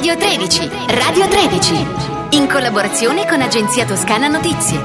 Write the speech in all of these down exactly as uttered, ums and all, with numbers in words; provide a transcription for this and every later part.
Radio tredici, Radio tredici, in collaborazione con Agenzia Toscana Notizie.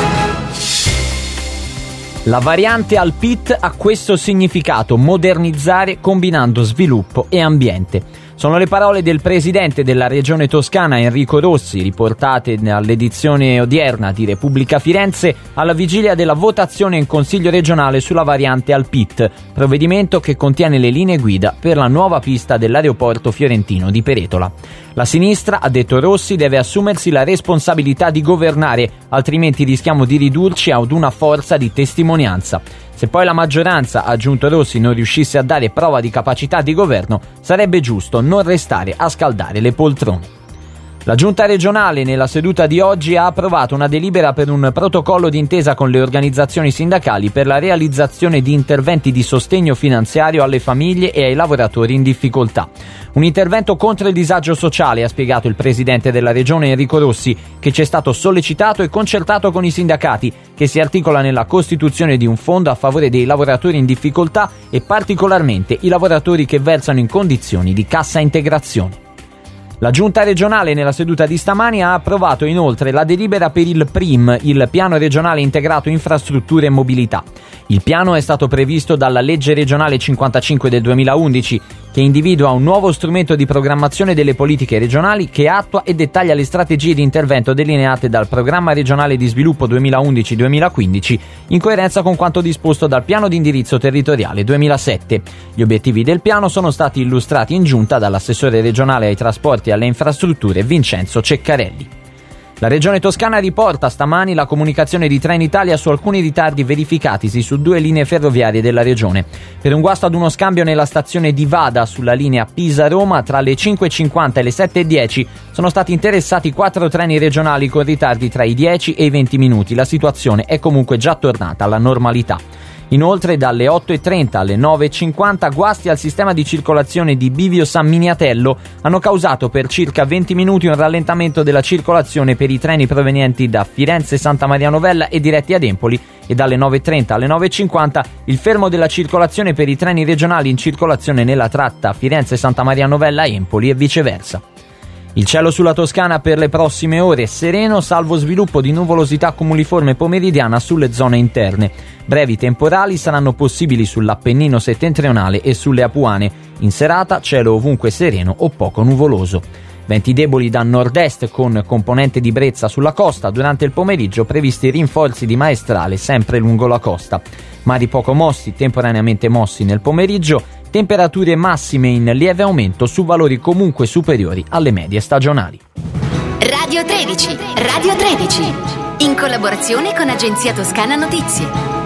La variante al P I T ha questo significato: modernizzare combinando sviluppo e ambiente. Sono le parole del presidente della regione toscana Enrico Rossi, riportate all'edizione odierna di Repubblica Firenze alla vigilia della votazione in Consiglio regionale sulla variante al P I T, provvedimento che contiene le linee guida per la nuova pista dell'aeroporto fiorentino di Peretola. La sinistra, ha detto Rossi, deve assumersi la responsabilità di governare, altrimenti rischiamo di ridurci ad una forza di testimonianza. Se poi la maggioranza, ha aggiunto Rossi, non riuscisse a dare prova di capacità di governo, sarebbe giusto non restare a scaldare le poltrone. La Giunta regionale nella seduta di oggi ha approvato una delibera per un protocollo d'intesa con le organizzazioni sindacali per la realizzazione di interventi di sostegno finanziario alle famiglie e ai lavoratori in difficoltà. Un intervento contro il disagio sociale, ha spiegato il presidente della regione Enrico Rossi, che ci è stato sollecitato e concertato con i sindacati, che si articola nella costituzione di un fondo a favore dei lavoratori in difficoltà e particolarmente i lavoratori che versano in condizioni di cassa integrazione. La Giunta regionale nella seduta di stamani ha approvato inoltre la delibera per il P R I M, il Piano regionale integrato infrastrutture e mobilità. Il piano è stato previsto dalla legge regionale cinquantacinque del duemilaundici, che individua un nuovo strumento di programmazione delle politiche regionali che attua e dettaglia le strategie di intervento delineate dal Programma regionale di sviluppo duemilaundici duemilaquindici, in coerenza con quanto disposto dal Piano di indirizzo territoriale duemilasette. Gli obiettivi del piano sono stati illustrati in giunta dall'assessore regionale ai trasporti e alle infrastrutture Vincenzo Ceccarelli. La Regione Toscana riporta stamani la comunicazione di Trenitalia su alcuni ritardi verificatisi su due linee ferroviarie della regione. Per un guasto ad uno scambio nella stazione di Vada sulla linea Pisa-Roma tra le cinque e cinquanta e le sette e dieci sono stati interessati quattro treni regionali con ritardi tra i dieci e i venti minuti. La situazione è comunque già tornata alla normalità. Inoltre dalle otto e trenta alle nove e cinquanta guasti al sistema di circolazione di Bivio San Miniatello hanno causato per circa venti minuti un rallentamento della circolazione per i treni provenienti da Firenze Santa Maria Novella e diretti ad Empoli, e dalle nove e trenta alle nove e cinquanta il fermo della circolazione per i treni regionali in circolazione nella tratta Firenze Santa Maria Novella Empoli e viceversa. Il cielo sulla Toscana per le prossime ore sereno, salvo sviluppo di nuvolosità cumuliforme pomeridiana sulle zone interne. Brevi temporali saranno possibili sull'Appennino settentrionale e sulle Apuane. In serata cielo ovunque sereno o poco nuvoloso. Venti deboli da nord-est con componente di brezza sulla costa. Durante il pomeriggio previsti rinforzi di maestrale sempre lungo la costa. Mari poco mossi, temporaneamente mossi nel pomeriggio. Temperature massime in lieve aumento su valori comunque superiori alle medie stagionali. Radio tredici, Radio tredici, in collaborazione con Agenzia Toscana Notizie.